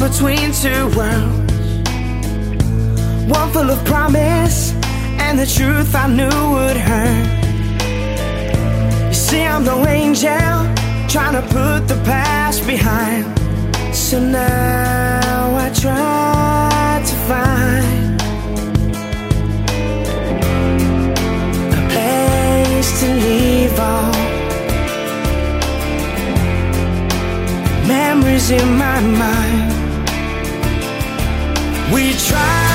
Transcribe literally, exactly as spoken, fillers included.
between two worlds, one full of promise and the truth I knew would hurt. You see, I'm no angel trying to put the past behind, so now I try to find a place to leave all memories in my mind. We try